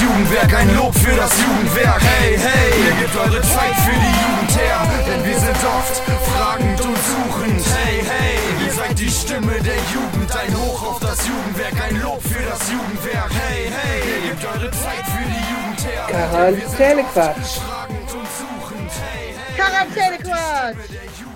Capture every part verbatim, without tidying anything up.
Jugendwerk, ein Lob für das Jugendwerk. Hey, hey, ihr gebt eure Zeit für die Jugend her, denn wir sind oft fragend und suchend. Hey, hey, ihr seid die Stimme der Jugend, ein Hoch auf das Jugendwerk, ein Lob für das Jugendwerk. Hey, hey, ihr gebt eure Zeit für die Jugend her, denn wir sind oft fragend und suchend. Hey, hey, Quarantänequatsch!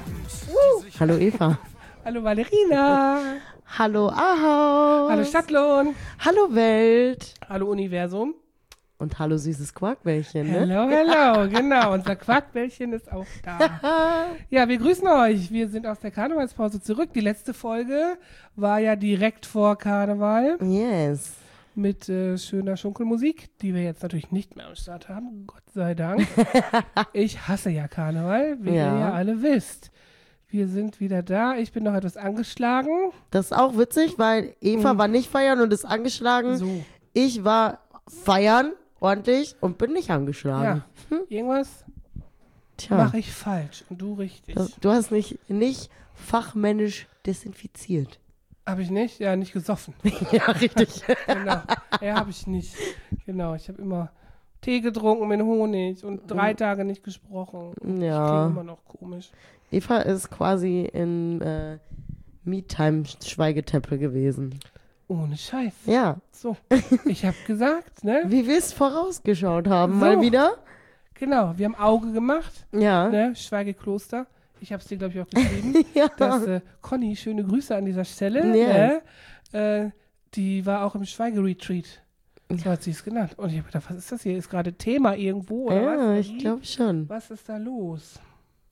Uh. Hallo Eva. Hallo Valerina. Hallo Ahau. Hallo Stadtlohn. Hallo Welt. Hallo Universum. Und hallo süßes Quarkbällchen, ne? Hello, hello, genau. Unser Quarkbällchen ist auch da. Ja, wir grüßen euch. Wir sind aus der Karnevalspause zurück. Die letzte Folge war ja direkt vor Karneval. Yes. Mit äh, schöner Schunkelmusik, die wir jetzt natürlich nicht mehr am Start haben. Gott sei Dank. Ich hasse ja Karneval, wie Ja. ihr ja alle wisst. Wir sind wieder da. Ich bin noch etwas angeschlagen. Das ist auch witzig, weil Eva Mhm. war nicht feiern und ist angeschlagen. So. Ich war feiern, ordentlich, und bin nicht angeschlagen. Ja. Irgendwas Tja, mache ich falsch und du richtig. das, du hast mich nicht fachmännisch desinfiziert. Habe ich nicht? Ja, nicht gesoffen. Ja, richtig. Genau. Ja, habe ich nicht. Genau, ich habe immer Tee getrunken mit Honig und drei Tage nicht gesprochen. Ich klinge Ja. immer noch komisch. Eva ist quasi in äh, Me-Time-Schweigetempel gewesen. Ohne Scheiß. Ja, So, ich habe gesagt, ne? wie wir es vorausgeschaut haben, So. mal wieder. Genau, wir haben Auge gemacht, Ja. ne? Schweigekloster. Ich habe es dir, glaube ich, auch geschrieben. Ja. dass äh, Conny, schöne Grüße an dieser Stelle, Yes. ne? äh, die war auch im Schweigeretreat. So hat sie es genannt. Und ich habe gedacht, was ist das hier? Ist gerade Thema irgendwo oder Ja, was? ich glaube schon. Was ist da los?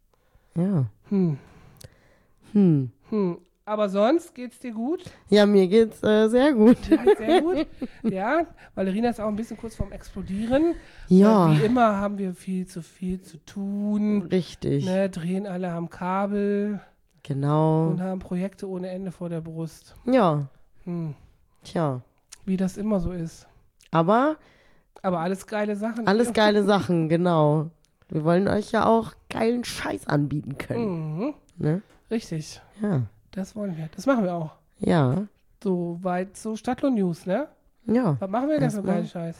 Ja. Hm. Hm. Hm. Aber sonst geht's dir gut? Ja, mir geht's äh, sehr gut. Dir geht's sehr gut. Ja, Valerina ist auch ein bisschen kurz vorm Explodieren. Ja, Weil wie immer haben wir viel zu viel zu tun. richtig. Ne, drehen alle am Kabel Genau. und haben Projekte ohne Ende vor der Brust. Ja, Hm. tja. Wie das immer so ist. Aber Aber alles geile Sachen. alles geile Sachen, genau. Wir wollen euch ja auch geilen Scheiß anbieten können. Mhm. Ne? Richtig. Ja. Das wollen wir. Das machen wir auch. Ja. So weit so Stadtlohn News, ne? Ja. Was machen wir denn für Erstmal. geilen Scheiß?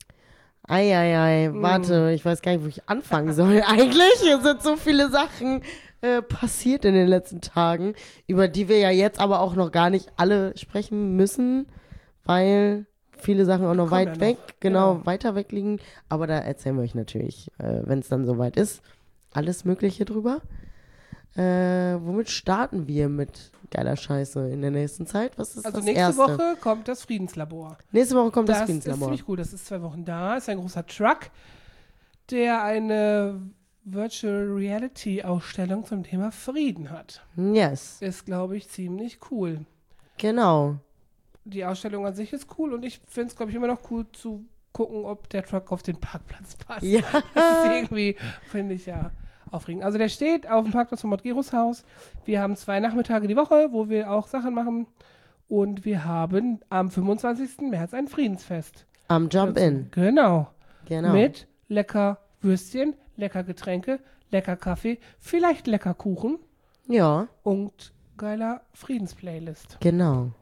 Eieiei, Mm. warte, ich weiß gar nicht, wo ich anfangen soll. Eigentlich es sind so viele Sachen äh, passiert in den letzten Tagen, über die wir ja jetzt aber auch noch gar nicht alle sprechen müssen, weil viele Sachen auch noch Kommen weit ja noch. weg, genau, Genau. weiter weg liegen. Aber da erzählen wir euch natürlich, äh, wenn es dann soweit ist, alles Mögliche drüber. Äh, womit starten wir mit geiler Scheiße in der nächsten Zeit? Was ist Also das nächste Erste? Woche kommt das Friedenslabor. Nächste Woche kommt das, Das ist Friedenslabor. ziemlich gut. Das ist zwei Wochen da. Ist ein großer Truck, der eine Virtual Reality Ausstellung zum Thema Frieden hat. Yes, Ist, glaube ich, ziemlich cool. genau. Die Ausstellung an sich ist cool und ich finde es, glaube ich, immer noch cool zu gucken, ob der Truck auf den Parkplatz passt. Ja. Das ist irgendwie, finde ich ja aufregend. Also der steht auf dem Parkplatz vom Modgeros Haus. Wir haben zwei Nachmittage die Woche, wo wir auch Sachen machen. Und wir haben am fünfundzwanzigsten März ein Friedensfest. Am Jump-In. Genau. Genau. Mit lecker Würstchen, lecker Getränke, lecker Kaffee, vielleicht lecker Kuchen Ja, und geiler Friedensplaylist. genau.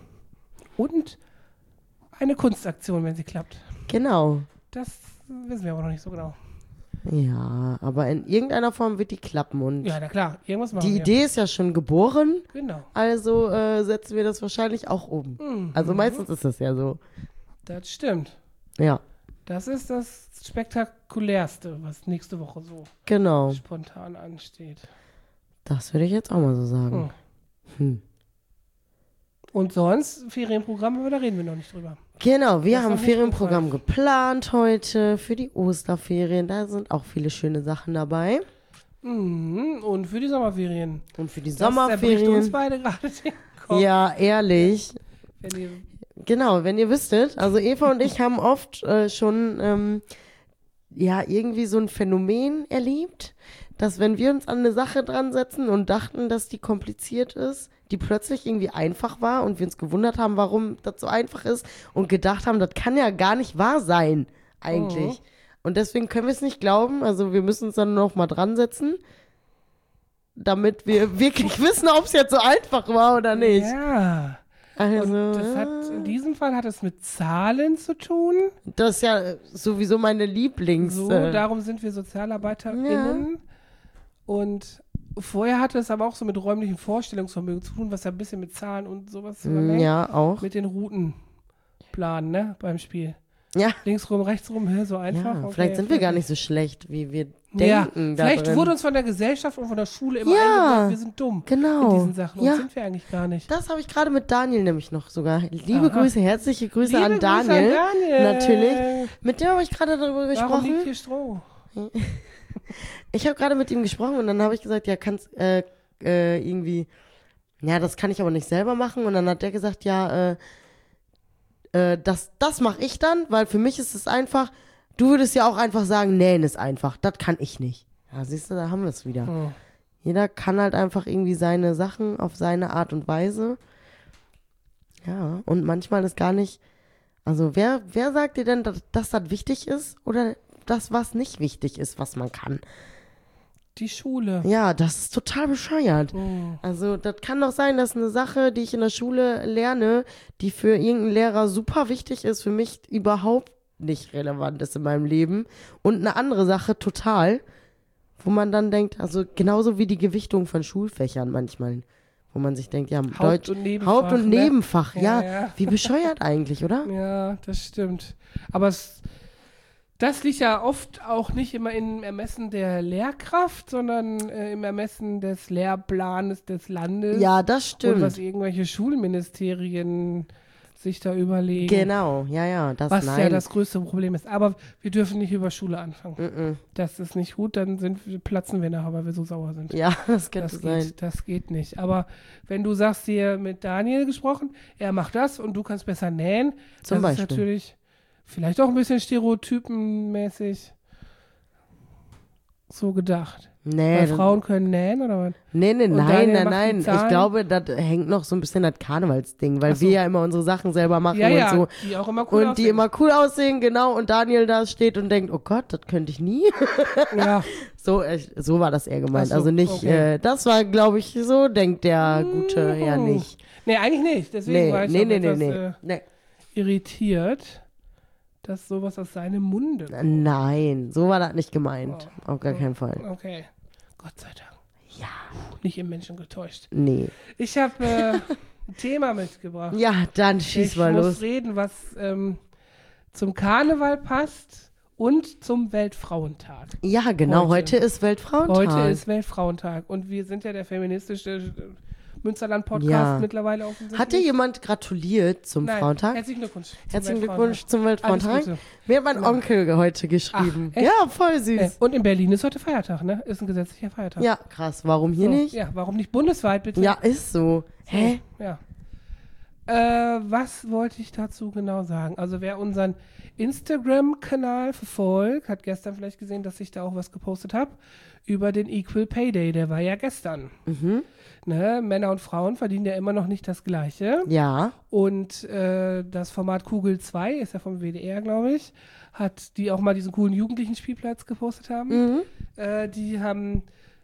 Und eine Kunstaktion, wenn sie klappt. Genau. Das wissen wir aber noch nicht so genau. Ja, aber in irgendeiner Form wird die klappen und Ja, na klar, irgendwas machen die wir. Idee ist ja schon geboren, Genau. also äh, setzen wir das wahrscheinlich auch um. Mhm. Also meistens ist das ja so. Das stimmt. Ja, Das ist das Spektakulärste, was nächste Woche so genau. spontan ansteht. Das würde ich jetzt auch mal so sagen. Hm. Und sonst, Ferienprogramm, aber da reden wir noch nicht drüber. Genau, wir Das haben hab ein ich Ferienprogramm geplant heute für die Osterferien. Da sind auch viele schöne Sachen dabei. Mhm. Und für die Sommerferien. Und für die Das zerbricht uns Sommerferien. beide gerade den Kopf. Ja, ehrlich. Wenn ihr, Genau, wenn ihr wüsstet, also Eva und ich haben oft äh, schon ähm, ja irgendwie so ein Phänomen erlebt, dass wenn wir uns an eine Sache dran setzen und dachten, dass die kompliziert ist, die plötzlich irgendwie einfach war und wir uns gewundert haben, warum das so einfach ist und gedacht haben, das kann ja gar nicht wahr sein eigentlich. Mhm. Und deswegen können wir es nicht glauben, also wir müssen uns dann noch mal dran setzen, damit wir wirklich wissen, ob es jetzt so einfach war oder nicht. Ja. Also, Und das hat, in diesem Fall hat es mit Zahlen zu tun. das ist ja sowieso meine Lieblings... So, äh, darum sind wir SozialarbeiterInnen. Und vorher hatte es aber auch so mit räumlichem Vorstellungsvermögen zu tun, was ja ein bisschen mit Zahlen und sowas zu tun hat. ja, auch. Mit den Routenplanen, ne, beim Spiel. Ja, Links rum, rechts rum, hä, so einfach. ja okay, vielleicht sind wir gar nicht so schlecht, wie wir denken. Ja, da vielleicht drin. wurde uns von der Gesellschaft und von der Schule immer Ja, eingebracht, wir sind dumm genau. in diesen Sachen. Und Ja. sind wir eigentlich gar nicht. Das habe ich gerade mit Daniel nämlich noch sogar. Liebe Aha. Grüße, herzliche Grüße Liebe an Grüße Daniel. an Daniel. Natürlich. Mit dem habe ich gerade darüber Warum liegt gesprochen. hier Stroh? Ich habe gerade mit ihm gesprochen und dann habe ich gesagt, ja, kannst äh, äh, irgendwie, ja, das kann ich aber nicht selber machen. Und dann hat der gesagt, ja, äh, äh, das, das mache ich dann, weil für mich ist es einfach, du würdest ja auch einfach sagen, nähen ist einfach. Das kann ich nicht. Ja, siehst du, da haben wir es wieder. Hm. Jeder kann halt einfach irgendwie seine Sachen auf seine Art und Weise. Ja, und manchmal ist gar nicht, also wer, wer sagt dir denn, dass, dass das wichtig ist oder das, was nicht wichtig ist, was man kann? Die Schule. Ja, das ist total bescheuert. Hm. Also das kann doch sein, dass eine Sache, die ich in der Schule lerne, die für irgendeinen Lehrer super wichtig ist, für mich überhaupt nicht relevant ist in meinem Leben. Und eine andere Sache total, wo man dann denkt, also genauso wie die Gewichtung von Schulfächern manchmal, wo man sich denkt, ja, Haupt- Deutsch, und Nebenfach, Haupt- und ne? Nebenfach, ja, Ja, ja. wie bescheuert eigentlich, oder? Ja, das stimmt. Aber es, das liegt ja oft auch nicht immer im Ermessen der Lehrkraft, sondern äh, im Ermessen des Lehrplanes des Landes. Ja, das Und was stimmt. irgendwelche Schulministerien sich da überlegen. Genau, ja, ja, das Was nein. ja das größte Problem ist. Aber wir dürfen nicht über Schule anfangen. Mm-mm. Das ist nicht gut, dann sind, wir- platzen wir nachher, weil wir so sauer sind. Ja, das könnte Das sein. geht, das geht nicht. Aber wenn du sagst, hier mit Daniel gesprochen, er macht das und du kannst besser nähen, Zum das ist Beispiel. natürlich vielleicht auch ein bisschen stereotypenmäßig so gedacht. Nee, Weil das- Frauen können nähen oder was? Nee, nee, Und nein, Daniel nein, macht die nein. Ich Zahlen? glaube, das hängt noch so ein bisschen das Karnevalsding, weil Ach so. wir ja immer unsere Sachen selber machen Ja, und ja, so. die auch immer cool Und die aussehen. immer cool aussehen, genau. Und Daniel da steht und denkt, oh Gott, das könnte ich nie. Ja, So, äh, so war das eher gemeint. Ach so, also nicht, okay. äh, das war, glaube ich, so denkt der gute Herr Mm. nicht. nee, eigentlich nicht. Deswegen Nee, war ich nee, auch nee, nee, etwas nee. Äh, nee. irritiert, dass sowas aus seinem Munde kommt. Nein, so war das nicht gemeint. Auf gar keinen Fall. Okay, Gott sei Dank. Ja. Nicht im Menschen getäuscht. Nee. Ich habe äh, ein Thema mitgebracht. Ja, dann schieß ich mal muss los. reden, was ähm, zum Karneval passt und zum Weltfrauentag. Ja, genau. Heute. Heute, ist Weltfrauentag. Heute ist Weltfrauentag und wir sind ja der feministische äh, Münsterland-Podcast Ja. mittlerweile offensichtlich. Hat dir jemand gratuliert zum Nein, Frauentag? Herzlichen Glückwunsch. zum Herzlichen Weltfrauentag. Glückwunsch zum Weltfrauentag. Alles Gute. Mir hat mein Ja. Onkel heute geschrieben. Ach, echt? Ja, voll süß. Äh, und in Berlin ist heute Feiertag, ne? Ist ein gesetzlicher Feiertag. Ja, krass. Warum hier So, nicht? Ja, warum nicht bundesweit, bitte? Ja, ist so. Hä? Ja. Äh, was wollte ich dazu genau sagen? Also wer unseren Instagram-Kanal verfolgt, hat gestern vielleicht gesehen, dass ich da auch was gepostet habe über den Equal Pay Day. Der war ja gestern. Mhm. Ne? Männer und Frauen verdienen ja immer noch nicht das Gleiche. Ja. Und äh, das Format Kugel zwei, ist ja vom W D R, glaube ich, hat die auch mal diesen coolen Jugendlichen-Spielplatz gepostet haben. Mhm. Äh, die haben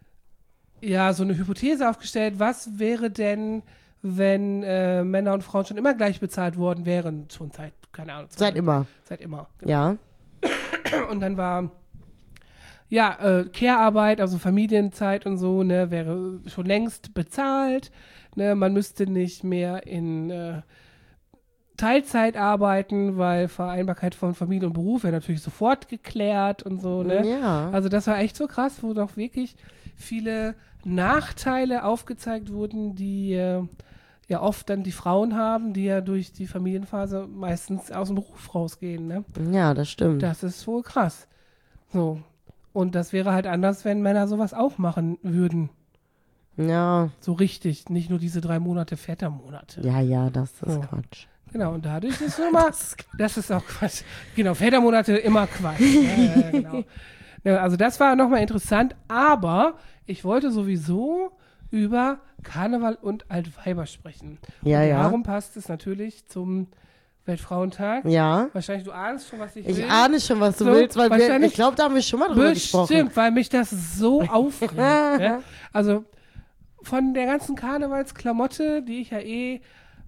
ja so eine Hypothese aufgestellt, was wäre denn, wenn äh, Männer und Frauen schon immer gleich bezahlt worden wären, schon seit, keine Ahnung. Seit immer. Seit immer. Genau. Ja. Und dann war, ja, äh, Care-Arbeit, also Familienzeit und so, ne, wäre schon längst bezahlt. Ne, man müsste nicht mehr in äh, Teilzeit arbeiten, weil Vereinbarkeit von Familie und Beruf wäre natürlich sofort geklärt und so, ne. Ja. Also das war echt so krass, wo doch wirklich viele Nachteile aufgezeigt wurden, die äh, ja oft dann die Frauen haben, die ja durch die Familienphase meistens aus dem Beruf rausgehen, ne. Ja, das stimmt. Das ist wohl krass. So. Und das wäre halt anders, wenn Männer sowas auch machen würden. Ja. So richtig. Nicht nur diese drei Monate Vätermonate. Ja, ja, das ist So. Quatsch. Genau, und dadurch ist es immer, das ist auch Quatsch. Genau, Vätermonate immer Quatsch. Ja, ja, ja, genau. Ja, also das war nochmal interessant, aber ich wollte sowieso über Karneval und Altweiber sprechen. Ja, und ja. darum passt es natürlich zum Weltfrauentag. Ja. Wahrscheinlich, du ahnst schon, was ich, Ich will. ahne schon, was du So, willst, weil wir, wahrscheinlich- ich glaube, da haben wir schon mal drüber gesprochen. Bestimmt, weil mich das so aufregt. ne? Also von der ganzen Karnevalsklamotte, die ich ja eh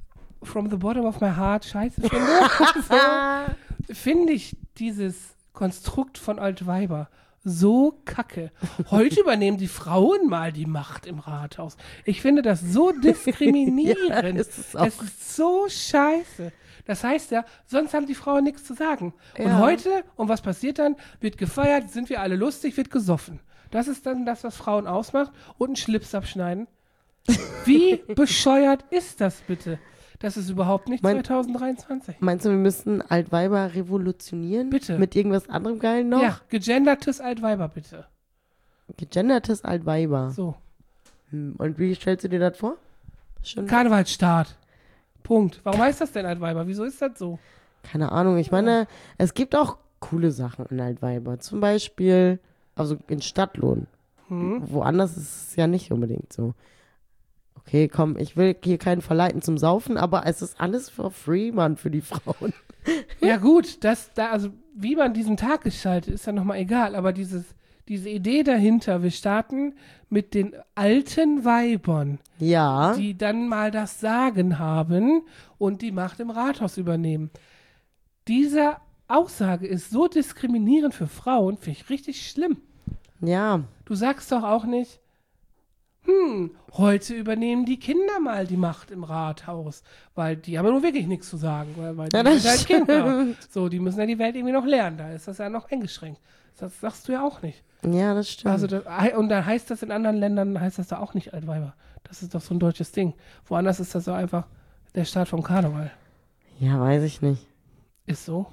from the bottom of my heart scheiße finde, so, finde ich dieses Konstrukt von Altweiber so kacke. Heute übernehmen die Frauen mal die Macht im Rathaus. Ich finde das so diskriminierend. Ja, ist es auch. Es ist so scheiße. Das heißt ja, sonst haben die Frauen nichts zu sagen. Und Ja. heute, und was passiert dann? Wird gefeiert, sind wir alle lustig, wird gesoffen. Das ist dann das, was Frauen ausmacht. Und einen Schlips abschneiden. Wie bescheuert ist das bitte? Das ist überhaupt nicht Mein- zwanzig dreiundzwanzig. Meinst du, wir müssten Altweiber revolutionieren? Bitte. Mit irgendwas anderem Geilen noch? Ja, gegendertes Altweiber bitte. Gegendertes Altweiber. So. Hm, Und wie stellst du dir das vor? Schon, Karnevalsstart. Punkt. Warum heißt das denn Altweiber? Wieso ist das so? keine Ahnung. Ich meine, es gibt auch coole Sachen in Altweiber. Zum Beispiel, also in Stadtlohn. Hm? Woanders ist es ja nicht unbedingt so. Okay, komm, ich will hier keinen verleiten zum Saufen, aber es ist alles for free, Mann, für die Frauen. Ja gut, das, da, also wie man diesen Tag gestaltet, ist ja nochmal egal, aber dieses, diese Idee dahinter, wir starten mit den alten Weibern, Ja, die dann mal das Sagen haben und die Macht im Rathaus übernehmen. Diese Aussage ist so diskriminierend für Frauen, finde ich richtig schlimm. ja. Du sagst doch auch nicht, hm, heute übernehmen die Kinder mal die Macht im Rathaus, weil die haben ja nun wirklich nichts zu sagen, weil, weil die Ja, das sind halt Kinder. stimmt. So, die müssen ja die Welt irgendwie noch lernen, da ist das ja noch eingeschränkt. Das sagst du ja auch nicht. Ja, das stimmt. Also das, und dann heißt das in anderen Ländern, heißt das da auch nicht Altweiber. Das ist doch so ein deutsches Ding. Woanders ist das so einfach der Start vom Karneval. ja, weiß ich nicht. Ist so.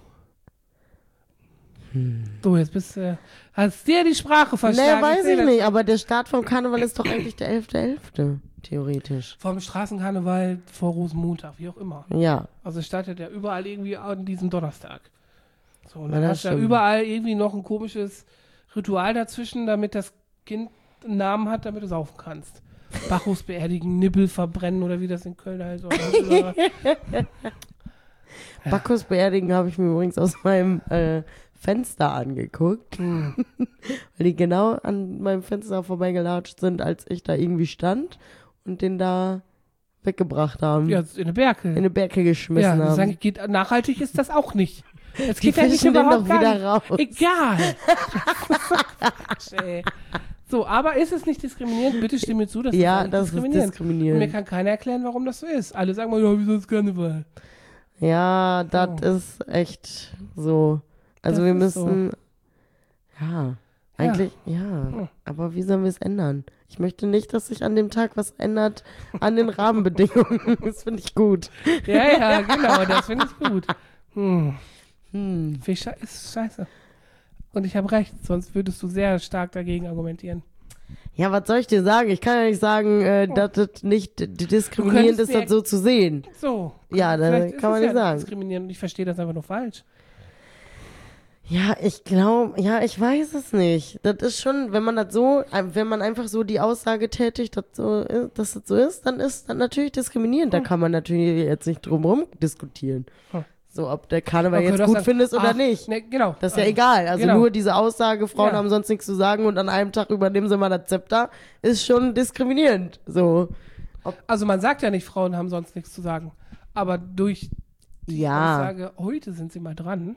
Du, jetzt bist du, hast dir die Sprache verschlagen. Nee, weiß seh ich das. nicht, aber der Start vom Karneval ist doch eigentlich der elfte elfte theoretisch. Vom Straßenkarneval vor Rosenmontag, wie auch immer. Ja, Also es startet ja überall irgendwie an diesem Donnerstag. So, und Ja, dann das hast du ja stimmt. überall irgendwie noch ein komisches Ritual dazwischen, damit das Kind einen Namen hat, damit du saufen kannst. Bacchus beerdigen, Nippel verbrennen oder wie das in Köln halt so heißt. Ja. Bacchus beerdigen habe ich mir übrigens aus meinem äh, Fenster angeguckt, Hm. weil die genau an meinem Fenster vorbeigelatscht sind, als ich da irgendwie stand und den da weggebracht haben. Ja, in eine Berke. In eine Berke ja, geschmissen das haben. sag ich, geht, nachhaltig ist das auch nicht. Es Die geht ja nicht fischen den überhaupt doch gar wieder nicht. raus. Egal. Quatsch, ey. So, aber ist es nicht diskriminierend? Bitte stimme mir zu, dass Ja, das, das ist ist diskriminierend. Und mir diskriminierend. kann keiner erklären, warum das so ist. Alle sagen mal, ja, wieso ist Karneval? Ja, das Oh. ist echt so. Also Das wir ist so. müssen, ja, eigentlich, ja. Hm. Aber wie sollen wir es ändern? Ich möchte nicht, dass sich an dem Tag was ändert an den Rahmenbedingungen. Das finde ich gut. Ja, ja, genau, das finde ich gut. Hm. Hm. Finde ich sche ist scheiße. Und ich habe recht, sonst würdest du sehr stark dagegen argumentieren. Ja, was soll ich dir sagen? Ich kann ja nicht sagen, äh, dass das nicht d- diskriminierend könntest ist, das mir- so zu sehen. So. Ja, da vielleicht ist kann es man ja nicht sagen. diskriminierend und ich verstehe das einfach nur falsch. Ja, ich glaube, ja, ich weiß es nicht. Das ist schon, wenn man das so, äh, wenn man einfach so die Aussage tätigt, dass, so ist, dass das so ist, dann ist das natürlich diskriminierend. Da Hm. kann man natürlich jetzt nicht drum rum diskutieren. Hm. So, ob der Karneval Okay, jetzt du hast gut dann- findest oder ach, nicht. Ne, genau. Das ist ja Also, egal. Also genau. nur diese Aussage, Frauen Ja. haben sonst nichts zu sagen und an einem Tag übernehmen sie mal das Zepter, ist schon diskriminierend. So. Also man sagt ja nicht, Frauen haben sonst nichts zu sagen. Aber durch die Ja. Aussage, heute sind sie mal dran.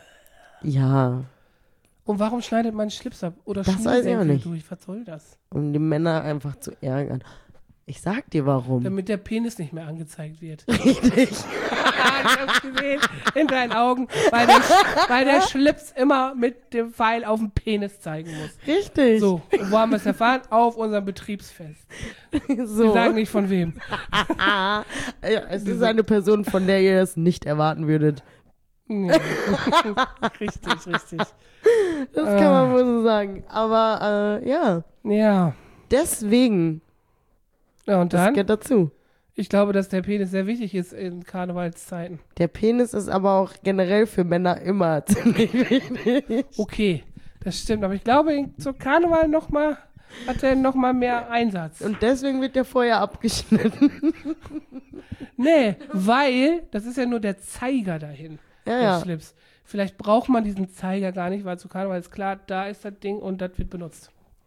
Ja. Und warum schneidet man einen Schlips ab? Oder Das weiß ich auch Schnürsenkel nicht. durch? Was soll das? Um die Männer einfach zu ärgern. Ich sag dir warum. Damit der Penis nicht mehr angezeigt wird. Richtig. ich hab's gesehen in deinen Augen, weil der, weil der Schlips immer mit dem Pfeil auf den Penis zeigen muss. Richtig. So, und wo haben wir es erfahren? Auf unserem Betriebsfest. so. Wir sagen nicht von wem. Ja, es ist eine Person, von der ihr es nicht erwarten würdet. Nee. richtig, richtig. Das kann man wohl so sagen. Aber äh, ja, Ja. deswegen, Ja, und das dann? gehört dazu. Ich glaube, dass der Penis sehr wichtig ist in Karnevalszeiten. Der Penis ist aber auch generell für Männer immer ziemlich wichtig. Okay, das stimmt. Aber ich glaube, in- zur Karneval noch mal, hat er noch mal mehr Einsatz. Und deswegen wird der vorher abgeschnitten. Nee, weil das ist ja nur der Zeiger dahin. Ja, der ja. Schlips. Vielleicht braucht man diesen Zeiger gar nicht, weil zu Karneval ist klar, da ist das Ding und das wird benutzt.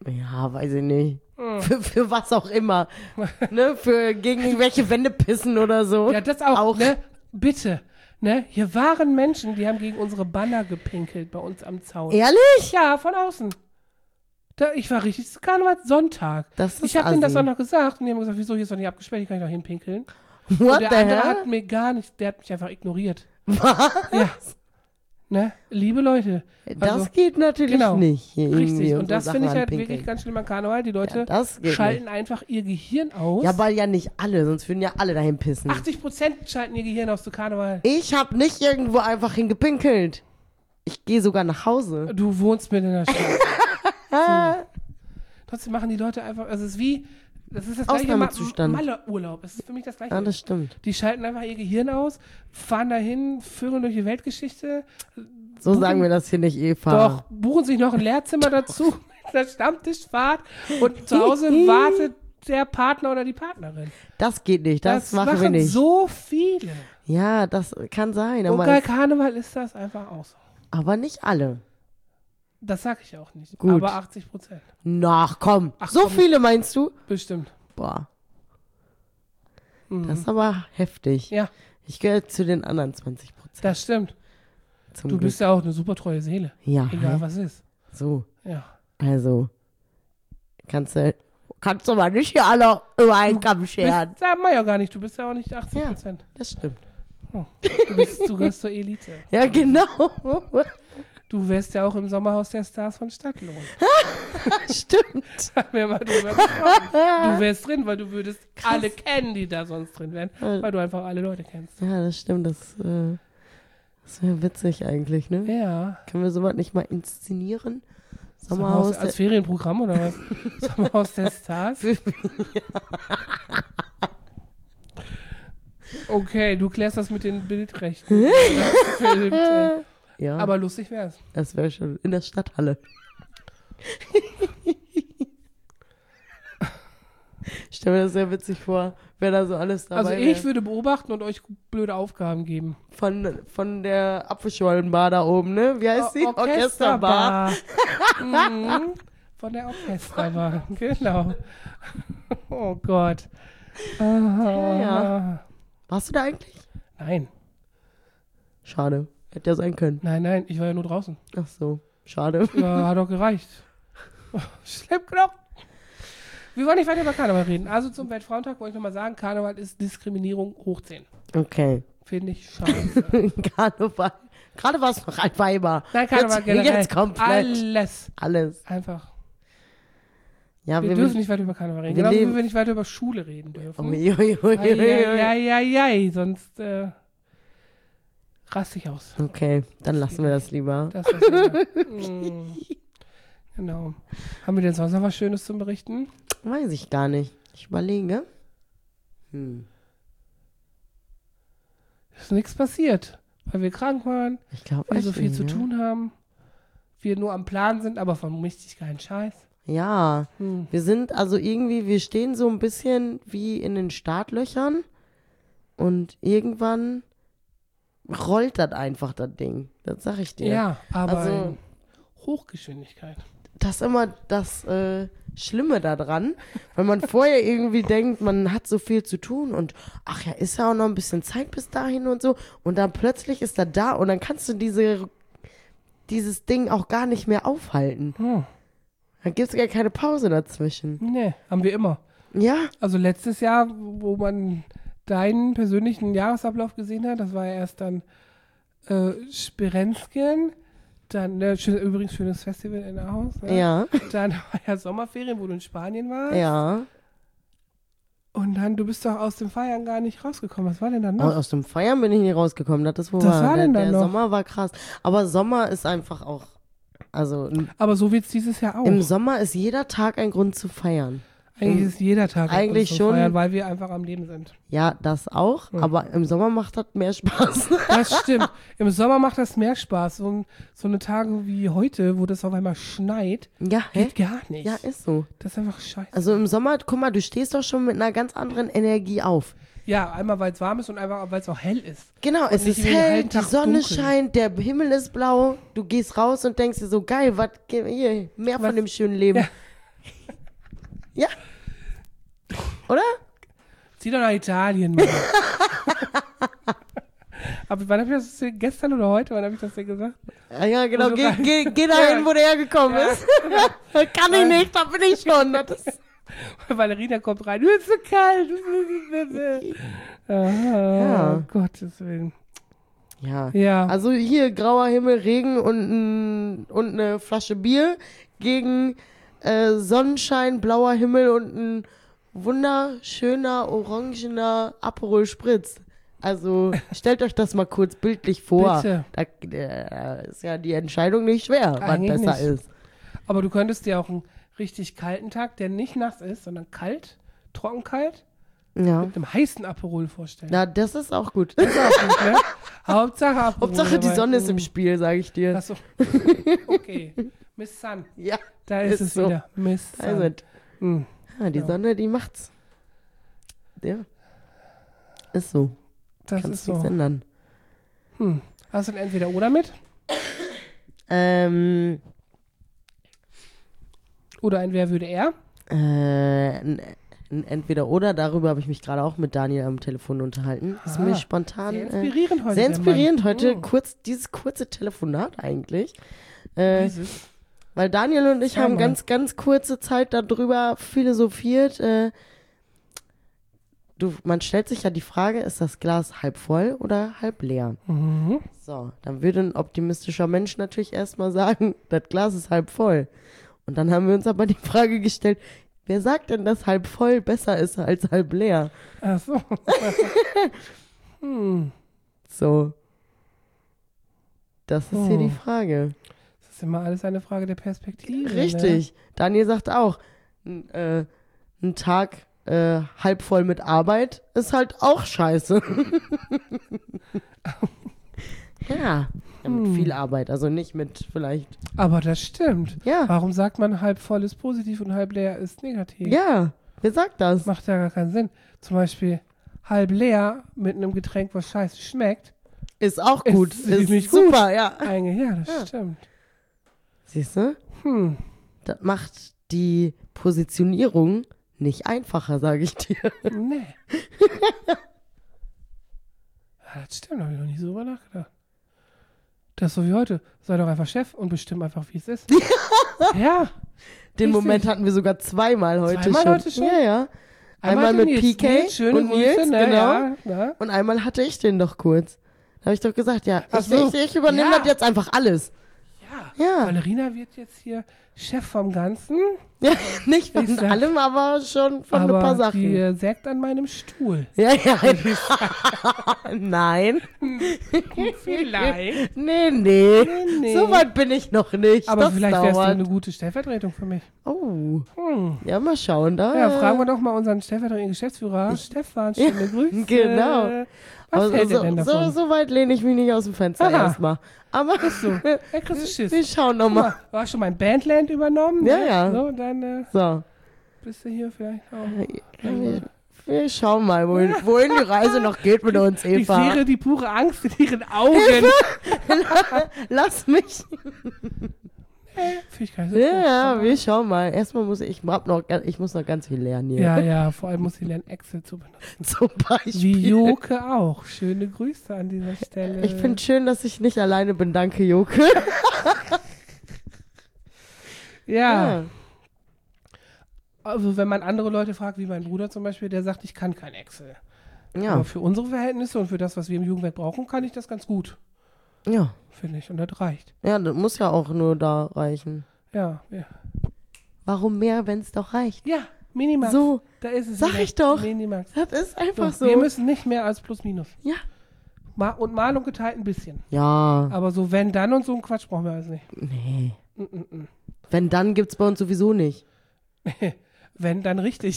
Ja, weiß ich nicht. Für, für was auch immer. Ne? Für gegen irgendwelche Wände pissen oder so. Ja, das auch, Auch. ne? Bitte. Ne? Hier waren Menschen, die haben gegen unsere Banner gepinkelt bei uns am Zaun. Ehrlich? Ja, von außen. Da, ich war richtig zu Karneval Sonntag. Das ist ich habe denen das assi. auch noch gesagt und die haben gesagt, wieso, hier ist doch nicht abgesperrt, hier kann ich doch hinpinkeln. What und der the andere hell? hat mir gar nicht, der hat mich einfach ignoriert. Was? Ja. Ne? Liebe Leute. Das Also, geht natürlich genau. nicht. Hier irgendwie Richtig. und Und so das Sachen finde ich halt anpinkeln. wirklich ganz schlimm an Karneval. Die Leute Ja, das geht schalten einfach ihr Gehirn aus. Ja, weil ja nicht alle, sonst würden ja alle dahin pissen. achtzig Prozent schalten ihr Gehirn aus zu Karneval. Ich habe nicht irgendwo einfach hingepinkelt. Ich gehe sogar nach Hause. Du wohnst mitten in der Stadt. so. Trotzdem machen die Leute einfach, also es ist wie, das ist das gleiche Ma- Ausnahmezustand. Malle-Urlaub. Es ist für mich das gleiche. Ja, das stimmt. Die schalten einfach ihr Gehirn aus, fahren dahin, führen durch die Weltgeschichte. So Buchen- sagen wir das hier nicht, Eva. Doch, buchen sich noch ein Lehrzimmer dazu mit einer Stammtischfahrt und zu Hause wartet der Partner oder die Partnerin. Das geht nicht, das, machen, wir nicht. so viele. Ja, das kann sein, Und aber, bei es, Karneval ist das einfach auch so. aber nicht alle. Das sag ich auch nicht. Gut. Aber achtzig Prozent. Ach komm, Ach, so komm. viele meinst du? Bestimmt. Boah, Mhm. das ist aber heftig. Ja, Ich gehöre zu den anderen zwanzig Prozent. das stimmt. Zum Du Glück. bist ja auch eine super treue Seele. Ja, Egal hä? was ist. So, Ja. also, kannst du, kannst du mal nicht hier alle über einen Kamm scheren. Bist, ja, mach ja gar nicht. Du bist ja auch nicht achtzig Prozent. Das stimmt. Du, bist, du gehörst zur Elite. Ja, genau. Du wärst ja auch im Sommerhaus der Stars von Stadtlohn. Stimmt. Haben wir mal drüber gesprochen. Du wärst drin, weil du würdest alle kennen, die da sonst drin wären. Weil du einfach alle Leute kennst. Ja, das stimmt. Das, äh, das wäre witzig eigentlich, ne? Ja. Können wir sowas nicht mal inszenieren? Sommerhaus Sommerhaus. als Ferienprogramm oder was? Sommerhaus der Stars? Okay, du klärst das mit den Bildrechten. Das filmt, ey. Ja, Aber lustig wär's. das wäre schon in der Stadthalle. Ich stelle mir das sehr witzig vor, wer da so alles dabei Also wär. ich würde beobachten und euch blöde Aufgaben geben. Von, von der Apfelschollenbar da oben, ne? Wie heißt sie? O- Orchesterbar. mhm. Von der Orchesterbar, genau. Oh Gott. Aha. Ja. Warst du da eigentlich? Nein, Schade. Hätte ja sein können. nein, nein, ich war ja nur draußen. Ach so. Schade. Ja, hat doch gereicht. Schlimm genug. Wir wollen nicht weiter über Karneval reden. Also zum Weltfrauentag wollte ich nochmal sagen, Karneval ist Diskriminierung hoch zehn. Okay. Finde ich scheiße. Karneval. Gerade war es noch ein Weiber. Nein, Karneval jetzt, generell. Jetzt komplett. Alles. Alles. Einfach. Ja, Wir, wir, dürfen nicht weiter über Karneval reden. wir Genauso leben- wie wir nicht weiter über Schule reden dürfen. Ui, ui, ui, ui, ui. Eieiei, sonst äh, raste ich aus. Okay, dann lassen wir das lieber. Das ist mm. Genau. Haben wir denn sonst noch was Schönes zum Berichten? Weiß ich gar nicht. Ich überlege. Hm. Ist nichts passiert, weil wir krank waren, Ich glaube, weil wir so viel nicht, zu ne? tun haben, wir nur am Plan sind, aber von mich keinen Scheiß. Ja, Hm. wir sind also irgendwie, wir stehen so ein bisschen wie in den Startlöchern und irgendwann rollt das einfach, das Ding. Das sag ich dir. Ja, aber Also- in Hochgeschwindigkeit. Das ist immer das äh, Schlimme daran, weil man vorher irgendwie denkt, man hat so viel zu tun und ach ja, ist ja auch noch ein bisschen Zeit bis dahin und so und dann plötzlich ist er da und dann kannst du diese, dieses Ding auch gar nicht mehr aufhalten. Hm. Dann gibt es gar keine Pause dazwischen. Nee, haben wir immer. Ja, Also letztes Jahr, wo man deinen persönlichen Jahresablauf gesehen hat, das war ja erst dann äh, Spirenzken, dann, ne, schön, übrigens schönes Festival in der Haus. Ne? ja, Dann war ja Sommerferien, wo du in Spanien warst. ja. Und dann, du bist doch aus dem Feiern gar nicht rausgekommen. Was war denn dann noch? Aus dem Feiern bin ich nie rausgekommen, das ist wohl Was wahr. war der denn dann der noch? Sommer war krass. Aber Sommer ist einfach auch, also im- Aber so wird es dieses Jahr auch. im Sommer ist jeder Tag ein Grund zu feiern. Eigentlich ist jeder Tag ein Eigentlich Grund zum schon. Feiern, weil wir einfach am Leben sind. Ja, das auch, Hm. aber im Sommer macht das mehr Spaß. Das stimmt. Im Sommer macht das mehr Spaß. So, ein- so eine Tage wie heute, wo das auf einmal schneit, Ja, hä? geht gar nicht. Ja, ist so. Das ist einfach scheiße. Also im Sommer, guck mal, du stehst doch schon mit einer ganz anderen Energie auf. Ja, einmal weil es warm ist und einfach weil es auch hell ist. Genau, es nicht ist wie den hell, halben die Tag Sonne dunkel. scheint, der Himmel ist blau, du gehst raus und denkst dir so, geil, was, hier, mehr Was- von dem schönen Leben. Ja. Ja. Oder? Zieh doch nach Italien, Mann. Aber wann habe ich das denn, gestern oder heute? Wann habe ich das denn gesagt? Ja, ja genau. Also, Geh, geh, geh dahin, wo der hergekommen Ja. ist. Kann ich nicht, da bin ich schon. Das ist Valerina kommt rein. Mir ist so kalt. ah, Ja. um Gottes Willen. ja. Ja. Also hier grauer Himmel, Regen und, ein, und eine Flasche Bier gegen äh, Sonnenschein, blauer Himmel und ein wunderschöner, orangener Aperol Spritz. Also stellt euch das mal kurz bildlich vor. Bitte. Da äh, ist ja die Entscheidung nicht schwer, was Eigentlich besser nicht. ist. Aber du könntest dir auch einen richtig kalten Tag, der nicht nass ist, sondern kalt, trockenkalt, Ja. mit einem heißen Aperol vorstellen. Na, das ist auch gut. Das ist auch gut, ne? Hauptsache Aperol. Hauptsache die dabei. Sonne ist im Mm. Spiel, sage ich dir. Achso. Okay. Miss Sun. Ja, Da ist, Ist es so. wieder. Miss Sun. also, Hm. ja, die Ja. Sonne, die macht's. Ja. Ist so. Das Kannst ist nichts so. ändern. Hm. Hast du ein Entweder oder mit? Ähm, Oder ein Wer würde er? äh, ein, ein Entweder-Oder, darüber habe ich mich gerade auch mit Daniel am Telefon unterhalten. Ist Ah, mir spontan. Sehr äh, inspirierend heute. Sehr der inspirierend Mann. heute, Oh. kurz, dieses kurze Telefonat eigentlich. Äh, Dieses. weil Daniel und ich Sag haben mal. ganz, ganz kurze Zeit darüber philosophiert. Äh, du, man stellt sich ja die Frage, ist das Glas halb voll oder halb leer? Mhm. So, dann würde ein optimistischer Mensch natürlich erstmal sagen, das Glas ist halb voll. Und dann haben wir uns aber die Frage gestellt, wer sagt denn, dass halb voll besser ist als halb leer? Ach so. hm. So. Das ist hier Oh. die Frage. Das ist immer alles eine Frage der Perspektive. Richtig. Daniel sagt auch, n- äh, ein Tag äh, halb voll mit Arbeit ist halt auch scheiße. ja, ja, mit Hm. viel Arbeit, also nicht mit vielleicht, Ne? Aber das stimmt. ja, Warum sagt man, halb voll ist positiv und halb leer ist negativ? ja, wer sagt das? Macht ja gar keinen Sinn. Zum Beispiel halb leer mit einem Getränk, was scheiße schmeckt. Ist auch Ist gut, ist ziemlich super, ja. Eigentlich, ja, das Ja. stimmt. Siehst du? Hm. Das macht die Positionierung nicht einfacher, sage ich dir. Nee. ja, das stimmt, da habe ich noch nie so drüber nachgedacht. Das ist so wie heute. Sei doch einfach Chef und bestimm einfach, wie es ist. ja. Den Richtig. Moment hatten wir sogar zweimal heute Zweimal schon. heute schon? Ja, ja. Einmal, mit Nils. P K Nils, schöne und Grüße, Nils, ne? genau. Ja, ja. Und einmal hatte ich den doch kurz. Da habe ich doch gesagt, ja, Ach ich, so. ich, ich übernehme Ja. das jetzt einfach alles. ja. Ja, Valerina wird jetzt hier Chef vom Ganzen, ja nicht von Ich sag- allem, aber schon von aber ein paar Sachen. die äh, sägt an meinem Stuhl. Ja, ja. Nein. Vielleicht. Nee, nee. nee. So weit bin ich noch nicht. Aber das vielleicht wärst du dauert. eine gute Stellvertretung für mich. Oh, Hm. ja, mal schauen. Da. Ja, fragen wir doch mal unseren stellvertretenden Geschäftsführer, Stefan, Ja, schöne Grüße. genau. Was Also, hält so, er denn davon? so, so weit lehne ich mich nicht aus dem Fenster Aha. erstmal. Aber so. Ja, kriegst du Schiss. wir schauen noch Guck mal. mal, du hast schon mein Bandland übernommen. Ja, ne? ja. So, dann äh, So, bist du hier vielleicht auch. wir, wir schauen mal, wohin, wohin die Reise noch geht mit uns, Ich Eva. sehe die pure Angst in ihren Augen. Lass mich. Finde ich gar nicht so Ja, doof. ja, wir schauen mal. Erstmal muss ich, ich, hab noch, ich muss noch ganz viel lernen hier. Ja, ja, vor allem muss sie lernen, Excel zu benutzen. Zum Beispiel. Wie Joke auch. Schöne Grüße an dieser Stelle. Ich finde schön, dass ich nicht alleine bin. Danke, Joke. Ja, also wenn man andere Leute fragt, wie mein Bruder zum Beispiel, der sagt, ich kann kein Excel. Ja, Aber für unsere Verhältnisse und für das, was wir im Jugendwerk brauchen, kann ich das ganz gut, ja. finde ich. Und das reicht. Ja, das muss ja auch nur da reichen. Ja, ja. Warum mehr, wenn es doch reicht? Ja, Minimax. So, Da ist es. sag wieder. ich doch. Minimax. das ist einfach So, so. Wir müssen nicht mehr als plus minus. Ja. Ma und mal und geteilt ein bisschen. Ja, Aber so wenn, dann und so ein Quatsch brauchen wir alles nicht. nee. Mm -mm -mm. Wenn, dann gibt's bei uns sowieso nicht. Wenn, dann richtig.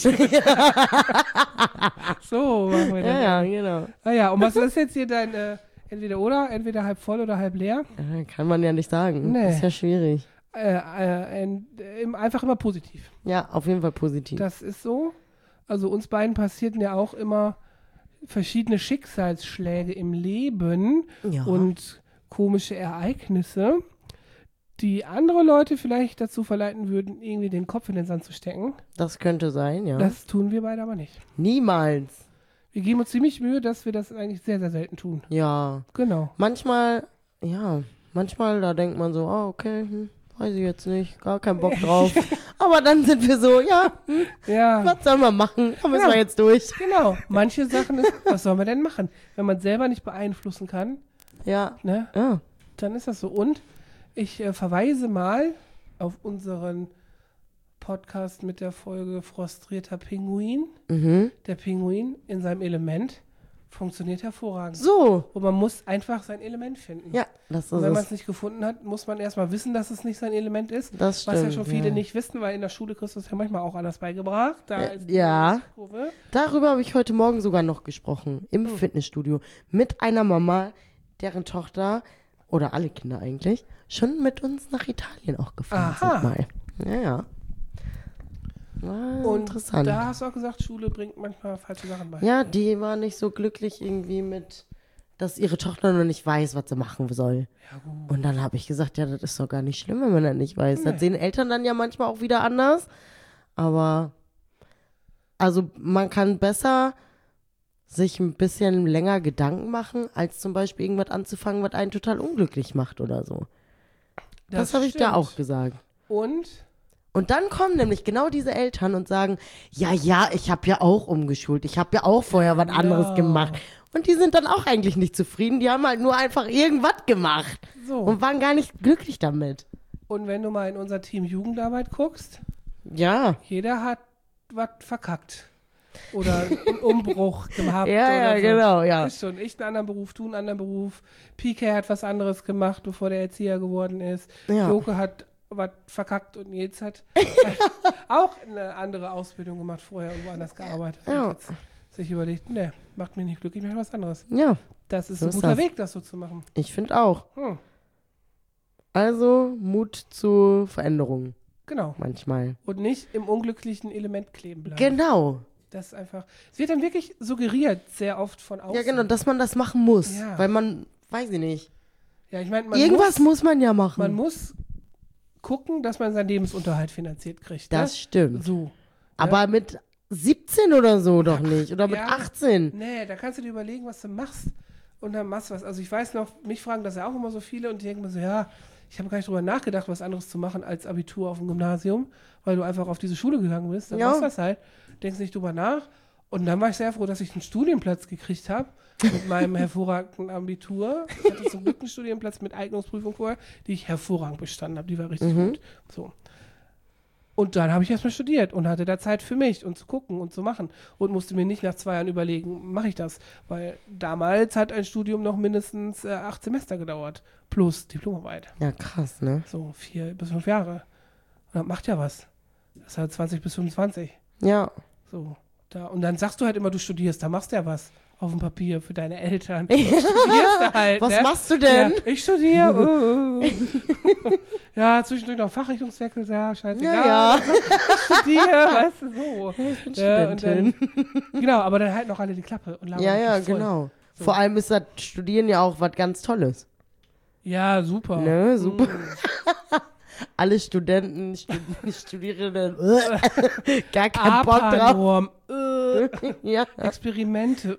so machen wir das. Ja, ja, genau. Ah ja, und was ist jetzt hier dein äh, entweder oder? Entweder halb voll oder halb leer? Ja, kann man ja nicht sagen. Nee. Ist ja schwierig. Äh, äh, in, äh, im- einfach immer positiv. Ja, auf jeden Fall positiv. Das ist so. Also uns beiden passierten ja auch immer verschiedene Schicksalsschläge im Leben ja. und komische Ereignisse, die andere Leute vielleicht dazu verleiten würden, irgendwie den Kopf in den Sand zu stecken. Das könnte sein, ja. Das tun wir beide aber nicht. Niemals. Wir geben uns ziemlich Mühe, dass wir das eigentlich sehr, sehr selten tun. Ja. Genau. Manchmal, ja, manchmal, da denkt man so, oh, okay, hm, weiß ich jetzt nicht, gar keinen Bock drauf. Aber dann sind wir so, ja, hm, Ja, was sollen wir machen? Da müssen Ja. wir jetzt durch. genau. Manche Sachen, ist, was soll man denn machen? Wenn man selber nicht beeinflussen kann, Ja. ne, Ja. dann ist das so. Und ich äh, verweise mal auf unseren Podcast mit der Folge Frustrierter Pinguin. Mhm. Der Pinguin in seinem Element funktioniert hervorragend. So. Und man muss einfach sein Element finden. Ja, das Und ist wenn man es es. nicht gefunden hat, muss man erstmal wissen, dass es nicht sein Element ist. Das stimmt. Was ja schon viele ja. nicht wissen, weil in der Schule kriegst du es ja manchmal auch anders beigebracht. Da Äh, ist die ja. Kurve. Darüber habe ich heute Morgen sogar noch gesprochen. Im Hm. Fitnessstudio. Mit einer Mama, deren Tochter, oder alle Kinder eigentlich, schon mit uns nach Italien auch gefahren Aha. sind mal. Ja, ja. War Und interessant. da hast du auch gesagt, Schule bringt manchmal falsche Sachen bei. Ja, die war nicht so glücklich irgendwie mit, dass ihre Tochter noch nicht weiß, was sie machen soll. Ja, gut. Und dann habe ich gesagt, ja, das ist doch gar nicht schlimm, wenn man das nicht weiß. Nee. Das sehen Eltern dann ja manchmal auch wieder anders. Aber, also man kann besser sich ein bisschen länger Gedanken machen, als zum Beispiel irgendwas anzufangen, was einen total unglücklich macht oder so. Das, habe ich da stimmt. auch gesagt. Und? Und dann kommen nämlich genau diese Eltern und sagen, ja, ja, ich habe ja auch umgeschult, ich habe ja auch vorher was anderes Ja. gemacht. Und die sind dann auch eigentlich nicht zufrieden, die haben halt nur einfach irgendwas gemacht So. und waren gar nicht glücklich damit. Und wenn du mal in unser Team Jugendarbeit guckst, Ja, jeder hat was verkackt. Oder einen Umbruch gehabt. ja, oder ja, so. genau, ja. Ist schon. Ich einen anderen Beruf, du einen anderen Beruf. P K hat was anderes gemacht, bevor der Erzieher geworden ist. Ja. Joke hat was verkackt und Nils hat auch eine andere Ausbildung gemacht vorher und woanders gearbeitet. Ja. Und jetzt sich überlegt, ne, macht mich nicht glücklich, ich mache was anderes. Ja, Das ist So ein ist guter das. Weg, das so zu machen. ich finde auch. Hm, Also Mut zu Veränderungen genau. manchmal. Und nicht im unglücklichen Element kleben bleiben. Genau. Das ist einfach, es wird dann wirklich suggeriert, sehr oft von außen. Ja, genau, dass man das machen muss. Ja. Weil man, weiß ich nicht. Ja, ich meine, man Irgendwas muss, muss man ja machen. man muss gucken, dass man seinen Lebensunterhalt finanziert kriegt. das ne? stimmt. So. Aber mit siebzehn oder so doch nicht. Oder mit Ja. achtzehn. Nee, da kannst du dir überlegen, was du machst. Und dann machst du was. Also ich weiß noch, mich fragen das ja auch immer so viele und die denken mir so, ja, ich habe gar nicht drüber nachgedacht, was anderes zu machen als Abitur auf dem Gymnasium, weil du einfach auf diese Schule gegangen bist. Dann Ja. machst du das halt, denkst nicht drüber nach. Und dann war ich sehr froh, dass ich einen Studienplatz gekriegt habe mit meinem hervorragenden Abitur. Ich hatte zum Glück einen Studienplatz mit Eignungsprüfung vorher, die ich hervorragend bestanden habe. Die war richtig Mhm. gut. So. Und dann habe ich erstmal studiert und hatte da Zeit für mich und zu gucken und zu machen und musste mir nicht nach zwei Jahren überlegen, mache ich das? Weil damals hat ein Studium noch mindestens äh, acht Semester gedauert, plus Diplomarbeit. Ja, krass, ne? So vier bis fünf Jahre. Und das macht ja was. Das ist halt zwanzig bis fünfundzwanzig. Ja. So, da. Und dann sagst du halt immer, du studierst, da machst du ja was auf dem Papier für deine Eltern. Du studierst da halt, Was ne? machst du denn? Ja, ich studiere. uh, uh. Ja, zwischendurch noch Fachrichtungswechsel, ja, scheißegal. Ja, ja. Ich studiere, weißt du, so. Ich bin Ja, und Studentin. dann, genau, aber dann halten auch alle die Klappe und labern Ja, ja, dich voll. genau. So. Vor allem ist das Studieren ja auch was ganz Tolles. Ja, super. Ne, super. Mm. Alle Studenten, Stud Studierenden, äh, gar keinen Bock drauf. Apanorm, äh, Ja. Experimente.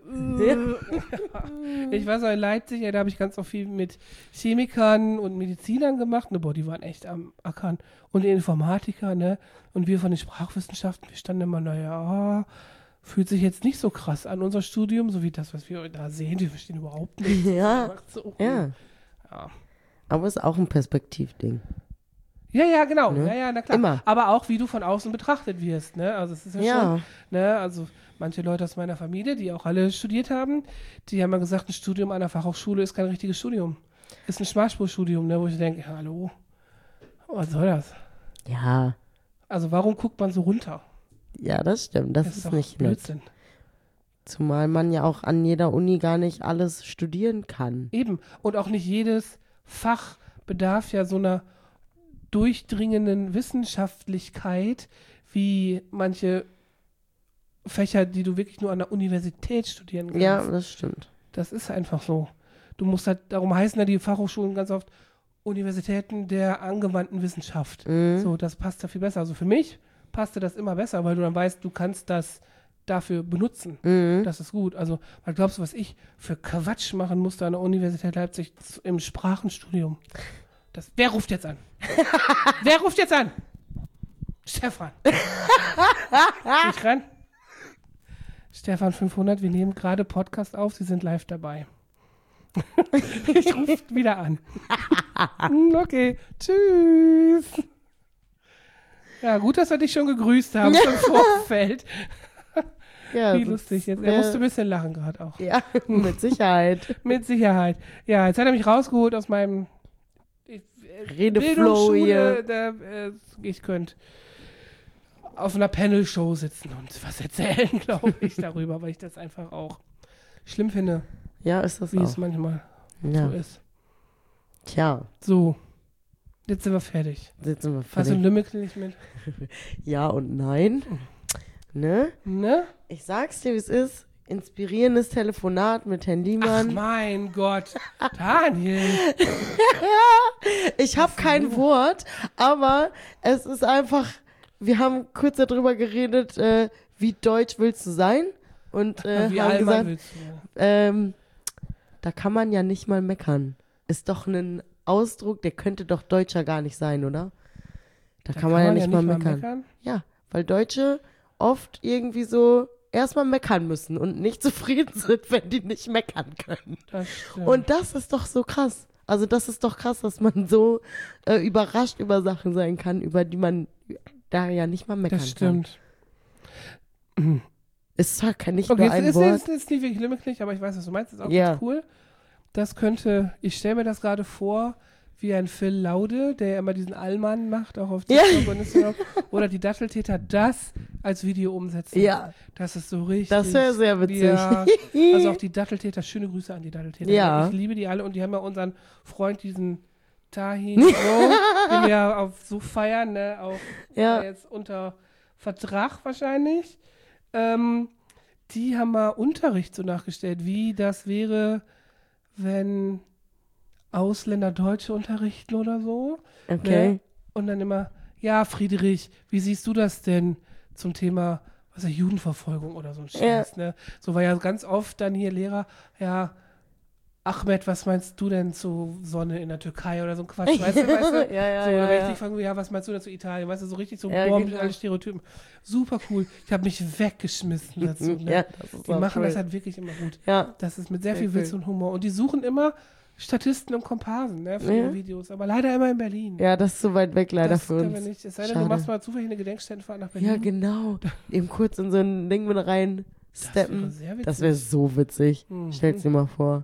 Äh. Ich weiß noch, in Leipzig, ja, da habe ich ganz auch viel mit Chemikern und Medizinern gemacht. Ne, boah, die waren echt am Ackern. Und die Informatiker, ne? Und wir von den Sprachwissenschaften, wir standen immer, naja, fühlt sich jetzt nicht so krass an, unser Studium, so wie das, was wir da sehen. Wir verstehen überhaupt nichts. Ja. Macht so, Ja. ja. Aber ist auch ein Perspektivding. Ja, ja, genau. Ne? Ja, ja, na klar. Immer. Aber auch, wie du von außen betrachtet wirst, ne? Also es ist ja, Ja. schon, ne? Also manche Leute aus meiner Familie, die auch alle studiert haben, die haben mal gesagt, ein Studium an der Fachhochschule ist kein richtiges Studium. Ist ein Schmalspurstudium, ne? Wo ich denke, ja, hallo, was soll das? Ja. Also warum guckt man so runter? Ja, das stimmt. Das, Das ist doch nicht nett. Blödsinn. Zumal man ja auch an jeder Uni gar nicht alles studieren kann. Eben. Und auch nicht jedes Fach bedarf ja so einer durchdringenden Wissenschaftlichkeit wie manche Fächer, die du wirklich nur an der Universität studieren kannst. Ja, das stimmt. Das ist einfach so. Du musst halt, darum heißen ja die Fachhochschulen ganz oft Universitäten der angewandten Wissenschaft. Mhm. So, das passt da viel besser. Also für mich passte das immer besser, weil du dann weißt, du kannst das dafür benutzen. Mhm. Das ist gut. Also, weil glaubst du, was ich für Quatsch machen musste an der Universität Leipzig z- im Sprachenstudium? Das, wer ruft jetzt an? Wer ruft jetzt an? Stefan. Geh ich ran? Stefan fünfhundert, wir nehmen gerade Podcast auf, Sie sind live dabei. Ich rufe wieder an. Okay, tschüss. Ja, gut, dass wir dich schon gegrüßt haben im Vorfeld. Ja, Wie das lustig jetzt. Er wär- musste ein bisschen lachen gerade auch. Ja, mit Sicherheit. Mit Sicherheit. Ja, jetzt hat er mich rausgeholt aus meinem äh, Redeflow Bildungsschule. hier. Da, äh, ich könnte auf einer Panel-Show sitzen und was erzählen, glaube ich, darüber, weil ich das einfach auch schlimm finde, Ja, ist das wie auch. es manchmal Ja. so ist. Tja, So, jetzt sind wir fertig. jetzt sind wir Hast du einen fertig. Lümmelknilch mit? Ja und nein. Ne? Ne? Ich sag's dir, wie es ist. Inspirierendes Telefonat mit Herrn Ach Liemann. mein Gott, Daniel. Ich habe kein Wort, aber es ist einfach, wir haben kurz darüber geredet, äh, wie deutsch willst du sein? Und äh, Wie haben Allmann gesagt, willst du? ähm, da kann man ja nicht mal meckern. Ist doch ein Ausdruck, der könnte doch Deutscher gar nicht sein, oder? Da, kann man ja nicht mal meckern. Ja, weil Deutsche oft irgendwie so erstmal meckern müssen und nicht zufrieden sind, wenn die nicht meckern können. Das stimmt. Und das ist doch so krass. Also das ist doch krass, dass man so äh, überrascht über Sachen sein kann, über die man da ja nicht mal meckern das stimmt. kann. Ist zwar kein nicht Okay, nur es ein ist, Wort. ist, ist nicht wirklich Lümmelknilch, aber ich weiß, was du meinst. Das ist auch Ja. ganz cool. Das könnte, ich stelle mir das gerade vor, wie ein Phil Laude, der immer diesen Allmann macht, auch auf Ja. TikTok und Instagram. Oder die Datteltäter das als Video umsetzen. Ja. Das ist so richtig. Das wäre sehr witzig. Ja, also auch die Datteltäter, schöne Grüße an die Datteltäter. Ja. Ich liebe die alle und die haben ja unseren Freund, diesen Tahin, so, den wir ja auch so feiern, ne, auch Ja. äh, jetzt unter Vertrag wahrscheinlich. Ähm, die haben mal Unterricht so nachgestellt, wie das wäre, wenn Ausländer Deutsche unterrichten oder so. Okay. Ne? Und dann immer, ja, Friedrich, wie siehst du das denn zum Thema, was ist Judenverfolgung oder so ein Scheiß, ne? So war ja ganz oft dann hier Lehrer, ja, Ahmed, was meinst du denn zu Sonne in der Türkei oder so ein Quatsch, weißt du, weißt du? Ja, ja, so, ja, oder wenn ich ja. dich frage, ja, was meinst du denn zu Italien, weißt du, so richtig so Ja, bomb, genau. alle Stereotypen. Super cool. Ich habe mich weggeschmissen dazu, ne? Ja, das ist Die auch machen cool. das halt wirklich immer gut. Ja. Das ist mit sehr Sehr viel Witz cool. und Humor. Und die suchen immer Statisten und Komparsen, ne, für Ja. ihre Videos. Aber leider immer in Berlin. Ja, das ist zu weit weg leider das für können uns. wir nicht. Es sei denn, Schade. du machst mal zufällig eine Gedenkstättenfahrt nach Berlin. Ja, genau. Eben kurz in so ein Ding mit rein Das wäre steppen. sehr witzig. Das wäre so witzig. Mhm. Stell's dir mal vor.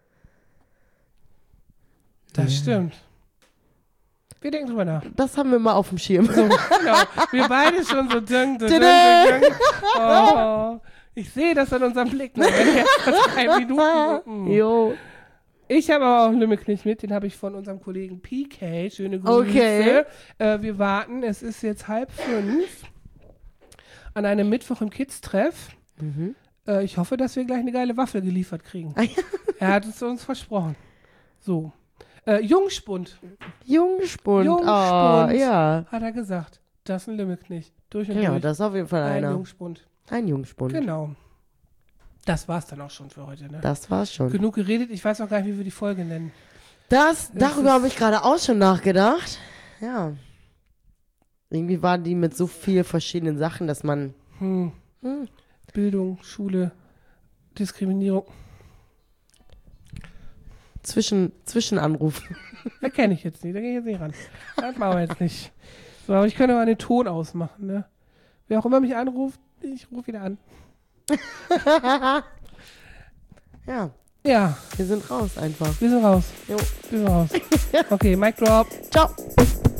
Das Ja. stimmt. Wir denken drüber nach. Das haben wir mal auf dem Schirm. So, genau. Wir beide schon so dünn, dünn, dünn, Tada! dünn. Oh, ich sehe das an unserem Blick. Ne? Wenn jetzt vor drei Minuten. Mm. Jo. Ich habe aber auch einen Lümmelknilch mit, den habe ich von unserem Kollegen P K. Schöne Grüße. Okay. Äh, wir warten, es ist jetzt halb fünf an einem Mittwoch im Kids-Treff. Mhm. Äh, ich hoffe, dass wir gleich eine geile Waffel geliefert kriegen. Ah, ja. Er hat es uns versprochen. So. Äh, Jungspund, Jungspund. Jungspund. Oh, ja. hat er gesagt. Das ist ein Lümmelknilch. Durch und Ja, durch. das ist auf jeden Fall Ein einer. Jungspund. Ein Jungspund. Genau. Das war's dann auch schon für heute. Ne? Das war's schon. Genug geredet. Ich weiß auch gar nicht, wie wir die Folge nennen. Das, Das darüber ist- habe ich gerade auch schon nachgedacht. Ja. Irgendwie waren die mit so vielen verschiedenen Sachen, dass man. Hm. Hm, Bildung, Schule, Diskriminierung. zwischen, Zwischenanruf. Da kenne ich jetzt nicht. Da gehe ich jetzt nicht ran. Das machen wir jetzt nicht. So, aber ich könnte mal den Ton ausmachen. Ne? Wer auch immer mich anruft, ich rufe wieder an. Ja, Ja, wir sind raus einfach. wir sind raus. Jo. Wir sind raus. Okay, Mic Drop. Ciao.